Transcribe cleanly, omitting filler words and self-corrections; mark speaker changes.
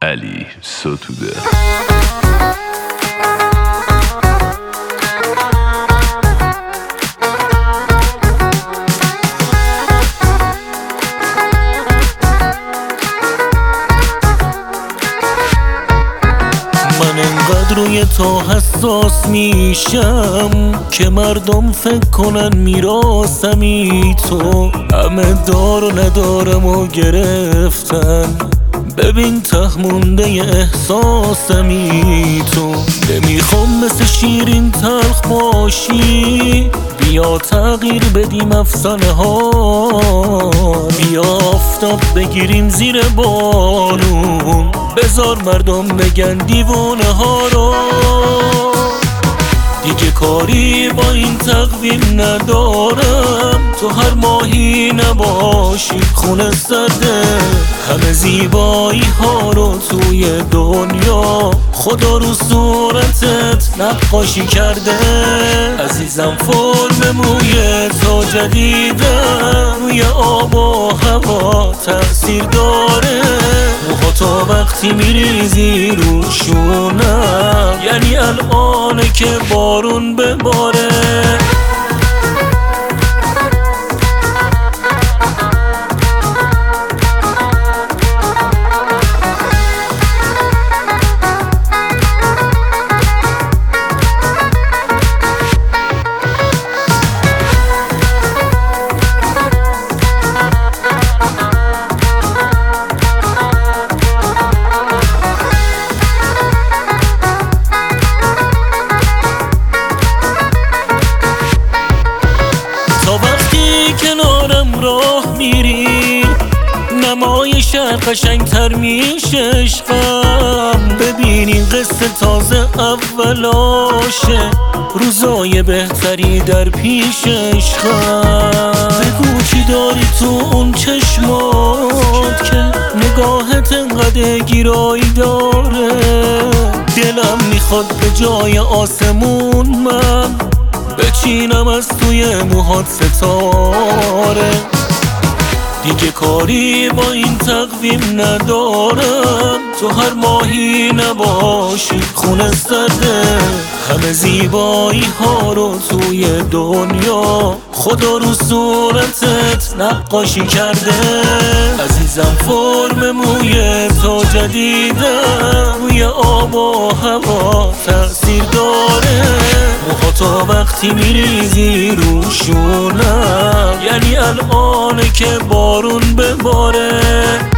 Speaker 1: علی ستوده.
Speaker 2: من انقدر روی تو حساس میشم که مردم فکر کنن میراسمی تو. همه دار و ندارم و گرفتن، ببین ته مونده احساسمی تو. نمیخوام مثل شیرین تلخ باشی، بیا تغییر بدیم افسانه ها. بیا آفتاب بگیریم زیر بارون، بذار مردم بگن دیوونه ها رو. دیگه کاری با این تقویم ندارم، تو هر ماهی نباشی خونه سرده. همه زیبایی ها رو توی دنیا خدا رو صورتت نقاشی کرده. عزیزم فرم موی تو جدیده، روی آب و هوا تأثیر داره. موها تا وقتی میریزی روشونم، یعنی الانه که بارون بباره. کنارم راه میری، نمای شهر قشنگتر میشه عشقم. ببینین قصه تازه اولاشه، روزای بهتری در پیش عشقم. بگو چی داری تو اون چشمات که نگاهت انقدر گیرایی داره. دلم میخواد به جای آسمون من بچینم از توی موهات ستاره. دیگه کاری با این تقویم ندارم، تو هر ماهی نباشی خونه سرده. همه زیبایی ها رو توی دنیا خدا رو صورتت نقاشی کرده. عزیزم فرم موی تو جدیده، روی آب و هوا تأثیر داره. موها تا وقتی میریزی روشونم، یعنی الانه که بارون بباره.